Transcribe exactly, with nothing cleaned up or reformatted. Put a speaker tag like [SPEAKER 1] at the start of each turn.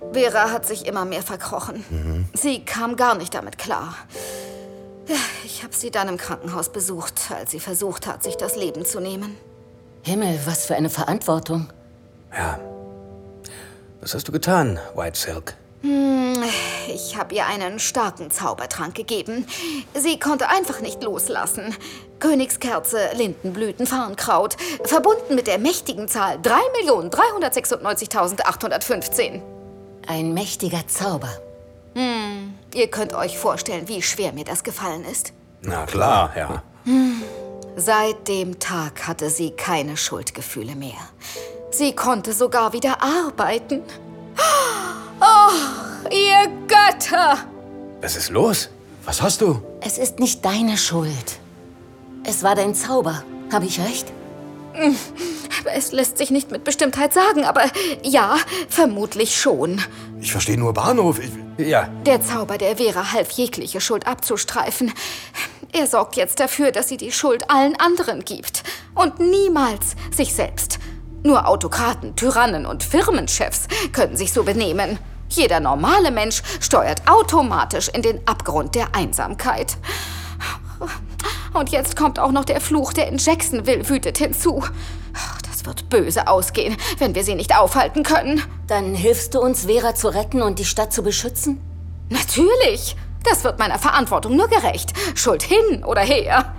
[SPEAKER 1] Vera hat sich immer mehr verkrochen.
[SPEAKER 2] Mhm.
[SPEAKER 1] Sie kam gar nicht damit klar. Ich habe sie dann im Krankenhaus besucht, als sie versucht hat, sich das Leben zu nehmen.
[SPEAKER 3] Himmel, was für eine Verantwortung.
[SPEAKER 2] Ja. Was hast du getan, White Silk?
[SPEAKER 1] Hm, ich habe ihr einen starken Zaubertrank gegeben. Sie konnte einfach nicht loslassen. Königskerze, Lindenblüten, Farnkraut, verbunden mit der mächtigen Zahl drei Millionen dreihundertsechsundneunzigtausendachthundertfünfzehn.
[SPEAKER 3] Ein mächtiger Zauber.
[SPEAKER 1] Hm, ihr könnt euch vorstellen, wie schwer mir das gefallen ist.
[SPEAKER 2] Na klar, ja.
[SPEAKER 1] Hm. Seit dem Tag hatte sie keine Schuldgefühle mehr. Sie konnte sogar wieder arbeiten. Oh, ihr Götter!
[SPEAKER 2] Was ist los? Was hast du?
[SPEAKER 3] Es ist nicht deine Schuld. Es war dein Zauber. Habe ich recht?
[SPEAKER 1] Es lässt sich nicht mit Bestimmtheit sagen, aber ja, vermutlich schon.
[SPEAKER 4] Ich verstehe nur Bahnhof. Ich,
[SPEAKER 2] ja.
[SPEAKER 1] Der Zauber, der Vera half, jegliche Schuld abzustreifen. Er sorgt jetzt dafür, dass sie die Schuld allen anderen gibt. Und niemals sich selbst. Nur Autokraten, Tyrannen und Firmenchefs können sich so benehmen. Jeder normale Mensch steuert automatisch in den Abgrund der Einsamkeit. Und jetzt kommt auch noch der Fluch, der in Jacksonville wütet, hinzu. Das wird böse ausgehen, wenn wir sie nicht aufhalten können.
[SPEAKER 3] Dann hilfst du uns, Vera zu retten und die Stadt zu beschützen?
[SPEAKER 1] Natürlich! Das wird meiner Verantwortung nur gerecht. Schuld hin oder her.